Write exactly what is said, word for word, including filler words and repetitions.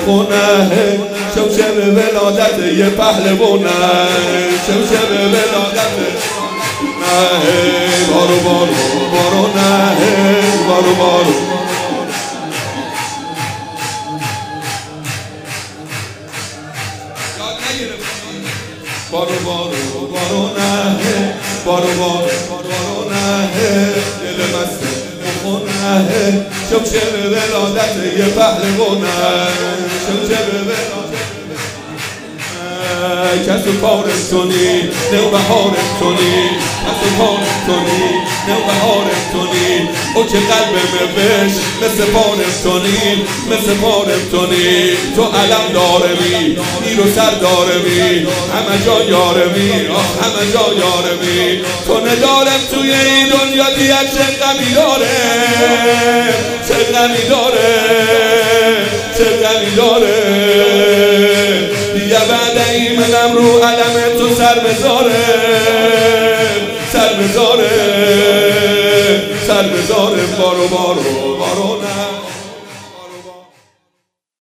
خونه شمشیر ولادت یه پهلوونه شمشیر ولادت نه بارو بارو بارو نه بارو بارو بارو بارو بارو نه بارو بارو بارو نه دل مست خونه شمشیر ولادت یه پهلوونه شمشیر ولادت کسو کارم کنی نو بهارم کنی کسو کارم کنی نو بهارم کنی او که قلبم بش مثل پارم کنی مثل پارم کنی تو علم دارمی نیر و سر دارمی همه جا یارمی همه جا یارمی تو ندارم توی این دنیا دیگر چه غمی داره چه غمی داره چه غمی داره دیگه بعد این منم رو علم تو سر بذاره سر بذاره سر بذاره بارو بارو بارو